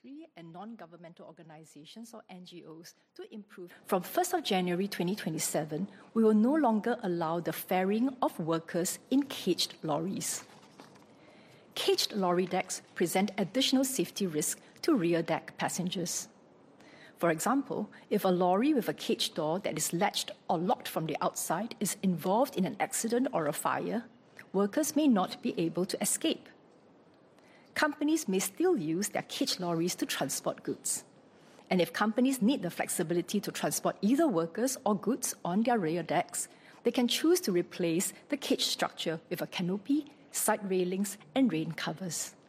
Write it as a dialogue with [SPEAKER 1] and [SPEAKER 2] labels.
[SPEAKER 1] industry and non-governmental organizations, or NGOs, to improve. From 1st of January 2027, we will no longer allow the ferrying of workers in caged lorries. Caged lorry decks present additional safety risks to rear deck passengers. For example, if a lorry with a cage door that is latched or locked from the outside is involved in an accident or a fire, workers may not be able to escape. Companies may still use their cage lorries to transport goods. And if companies need the flexibility to transport either workers or goods on their rear decks, they can choose to replace the cage structure with a canopy, side railings, and rain covers.